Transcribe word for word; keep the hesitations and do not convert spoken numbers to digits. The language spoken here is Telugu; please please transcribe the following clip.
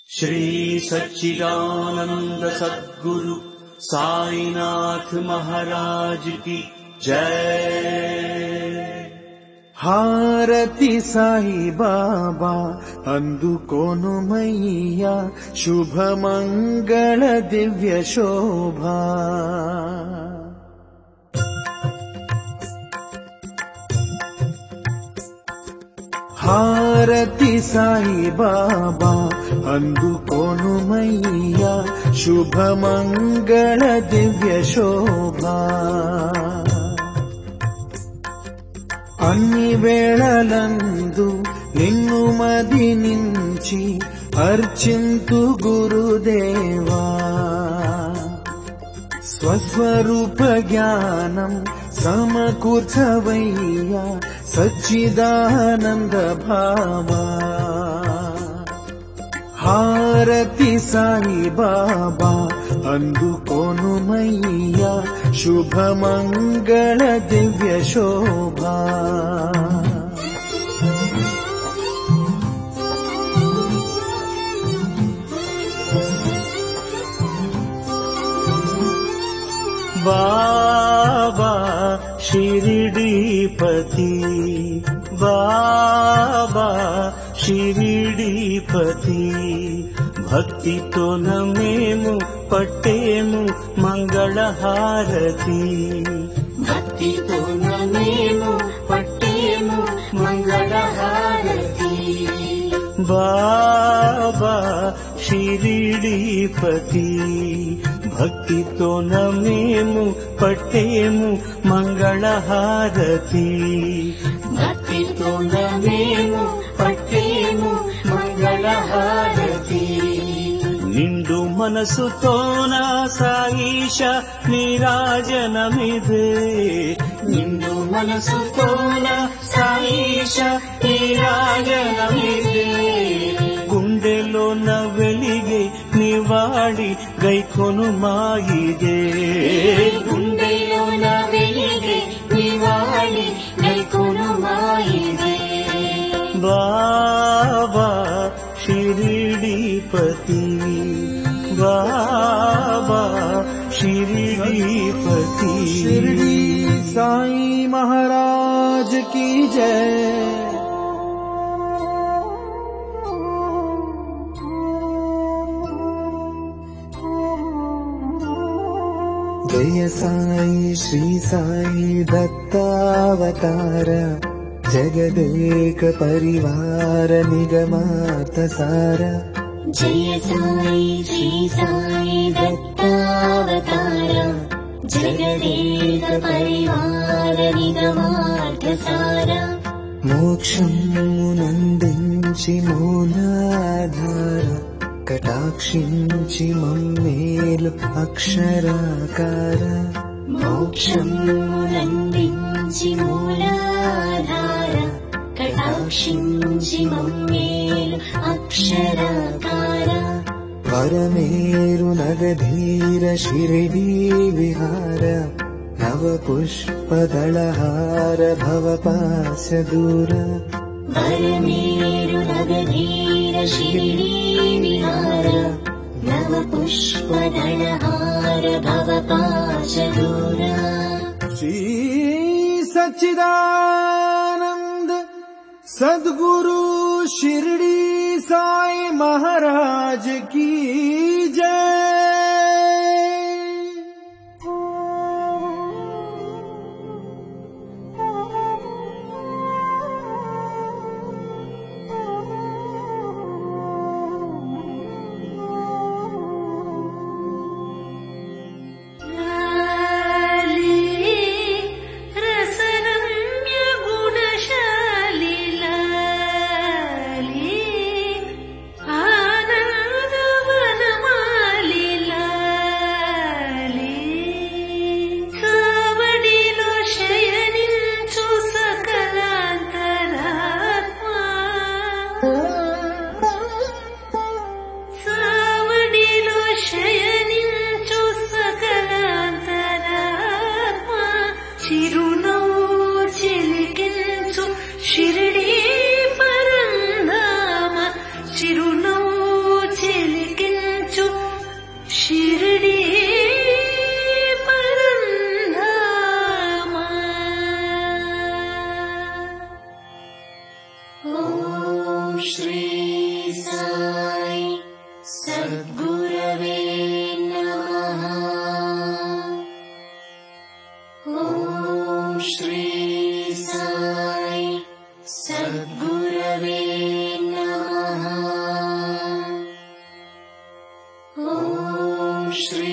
श्री सच्चिदानंद सद्गुरु साईनाथ महाराज की जय। हारति साई बाबा अंदुकोनुमय्या शुभ मंगल दिव्य शोभा। हारति साई बाबा अंदुकोनुमय्या शुभ मंगल दिव्य शोभा। అన్ని వేళలందు నిన్ను మది నుంచి అర్చింతు గురుదేవా। స్వస్వరూప జ్ఞానం సమకూర్చవయ్యా సచ్చిదానంద భామా। హారతి సాయి బాబా అందుకోనుమయ్యా శుభ మంగళ దివ్య శోభా। बाबा शिरडीपति बाबा शिरडीपति भक्तितो नमेमु पट्टेमु मंगल हारति। भक्तितो नमेमु पट्टेमु मंगल हारति। बाबा शिरडीपति भक्तितो नमेमु पट्टेमु मंगल हारति। भक्तितो नमेमु पट्टेमु मंगल हारति। निंडु मनसुतोन साईश नीराजनमिदे। निंडु मनसुतोन साईश नीराजनमिदे। గుండెలోన వెలిగే నివాడి గైకొను మాయిదే। గుండెలోన వెలిగే నివాడి గైకొను మాయిదే। బాబా शिरडीपति बाबा शिरडीपति। शिरडी साई महाराज की जय। जय साई श्री साई दत्तावतार जगदेक परिवार निगमार्थ सार। जय साई श्री साई दत्तावतार जगदेक परिवार निगमार्थ सार। మోక్షమునందించి మూలాధార కటాక్షించి మమ్మేలు అక్షరాకార। మోక్షమునందించి మూలాధార కటాక్షించి మమ్మేలు అక్షరాకార। వరమేరు నగధీర షిరిడీ విహార నవ పుష్పదళహార భవపాశ దూర। వరమేరు నగధీర షిరిడీ విహార నవ పుష్పదళహార భవపాశ దూర। श्री सच्चिदानंद सद्गुरु शिरडी साई महाराज की जय। ఆనందవనమ श्री